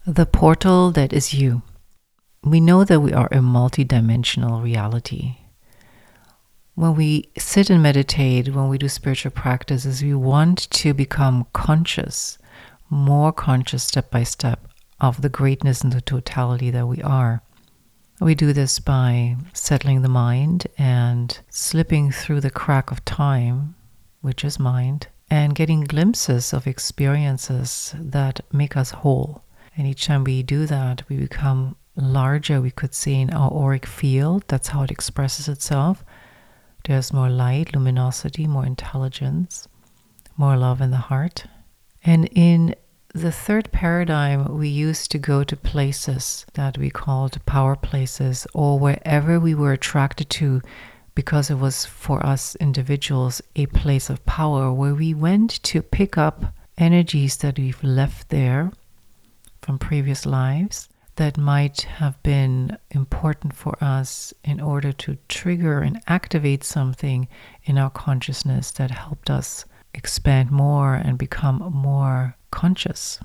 The portal that is you. We know that we are a multidimensional reality. When we sit and meditate, when we do spiritual practices, we want to become conscious, more conscious step by step of the greatness and the totality that we are. We do this by settling the mind and slipping through the crack of time, which is mind, and getting glimpses of experiences that make us whole. And each time we do that, we become larger, we could say, in our auric field. That's how it expresses itself. There's more light, luminosity, more intelligence, more love in the heart. And in the third paradigm, we used to go to places that we called power places, or wherever we were attracted to, because it was for us individuals a place of power, where we went to pick up energies that we've left there from previous lives that might have been important for us in order to trigger and activate something in our consciousness that helped us expand more and become more conscious.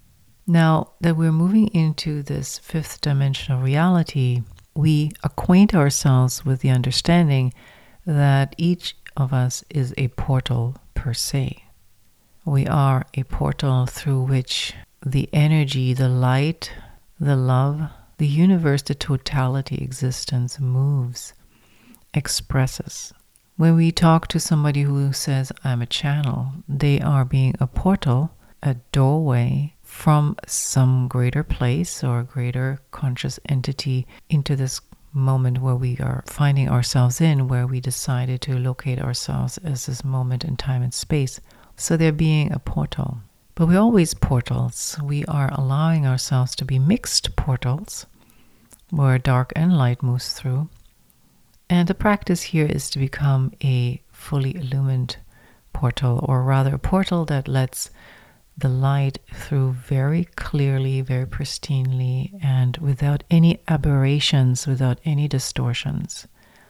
Now that we're moving into this fifth dimensional reality, we acquaint ourselves with the understanding that each of us is a portal per se. We are a portal through which the energy, the light, the love, the universe, the totality existence moves, expresses. When we talk to somebody who says, I'm a channel, they are being a portal, a doorway from some greater place or greater conscious entity into this moment where we are finding ourselves in, where we decided to locate ourselves as this moment in time and space. So they're being a portal. But we're always portals. We are allowing ourselves to be mixed portals where dark and light moves through. And the practice here is to become a fully illumined portal, or rather a portal that lets the light through very clearly, very pristinely, and without any aberrations, without any distortions.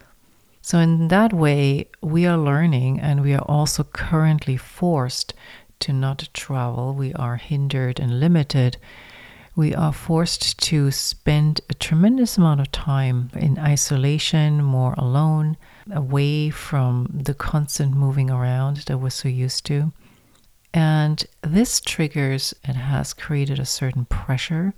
So in that way, we are learning, and we are also currently forced to not travel. We are hindered and limited. We are forced to spend a tremendous amount of time in isolation, more alone, away from the constant moving around that we're so used to. And this triggers and has created a certain pressure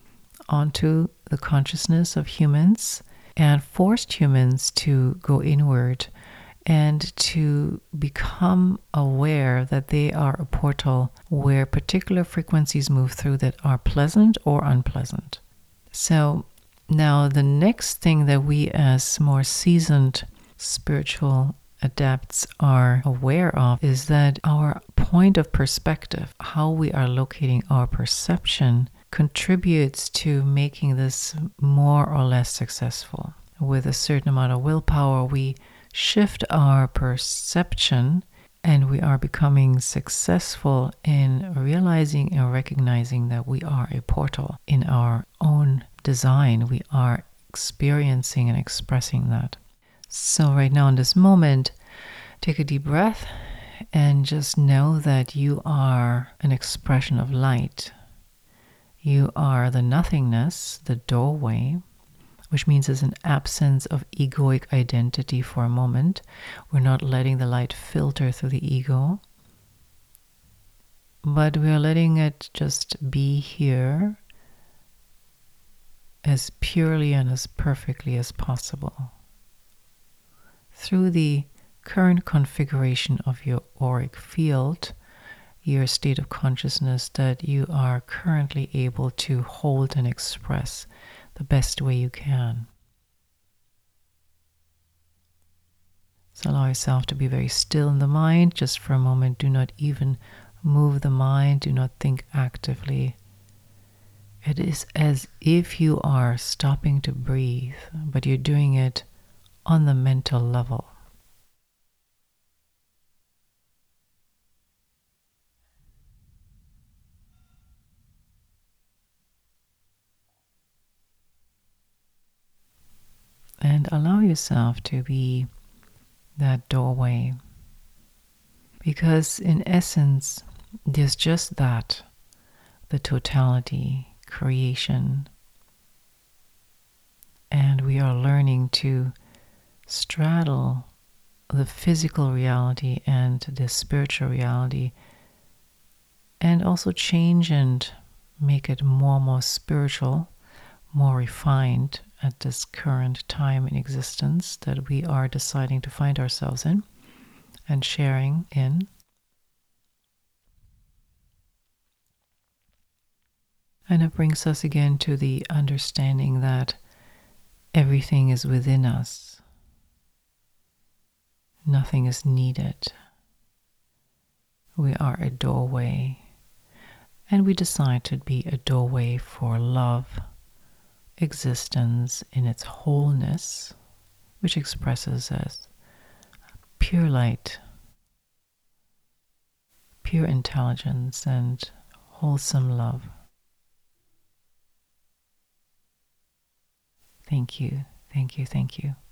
onto the consciousness of humans and forced humans to go inward and to become aware that they are a portal where particular frequencies move through that are pleasant or unpleasant. So now the next thing that we as more seasoned spiritual adepts are aware of is that our point of perspective, how we are locating our perception, contributes to making this more or less successful. With a certain amount of willpower, we shift our perception and we are becoming successful in realizing and recognizing that we are a portal in our own design. We are experiencing and expressing that. So right now in this moment, take a deep breath and just know that you are an expression of light. You are the nothingness, the doorway, which means there's an absence of egoic identity for a moment. We're not letting the light filter through the ego, but we are letting it just be here as purely and as perfectly as possible. Through the current configuration of your auric field, your state of consciousness that you are currently able to hold and express the best way you can. So allow yourself to be very still in the mind just for a moment. Do not even move the mind. Do not think actively. It is as if you are stopping to breathe, but you're doing it on the mental level. And allow yourself to be that doorway. Because in essence, there's just that, the totality creation. And we are learning to straddle the physical reality and the spiritual reality, and also change and make it more spiritual, more refined at this current time in existence that we are deciding to find ourselves in and sharing in. And it brings us again to the understanding that everything is within us. Nothing is needed. We are a doorway, and we decide to be a doorway for love, existence in its wholeness, which expresses as pure light, pure intelligence, and wholesome love. Thank you, thank you, thank you.